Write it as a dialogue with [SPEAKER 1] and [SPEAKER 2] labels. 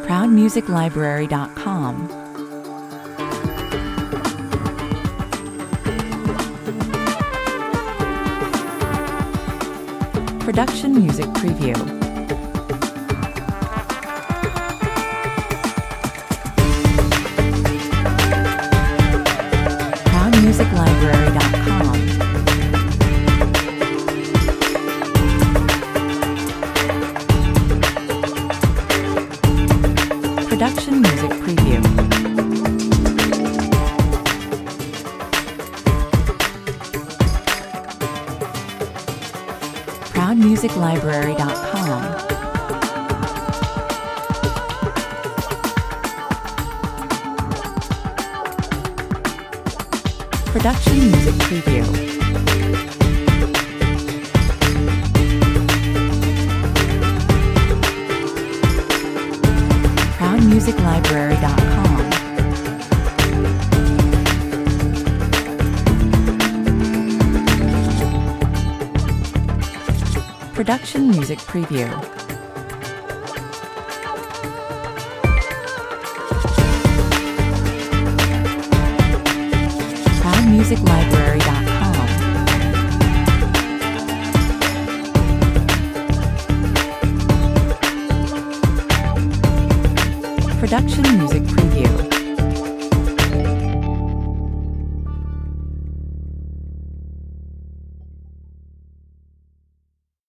[SPEAKER 1] ProudMusicLibrary.com. Production Music Preview. ProudMusicLibrary.com. Production Music Preview. ProudMusicLibrary.com. Production Music Preview. ProudMusicLibrary.com. Production Music Preview. ProudMusicLibrary.com. Production Music Preview.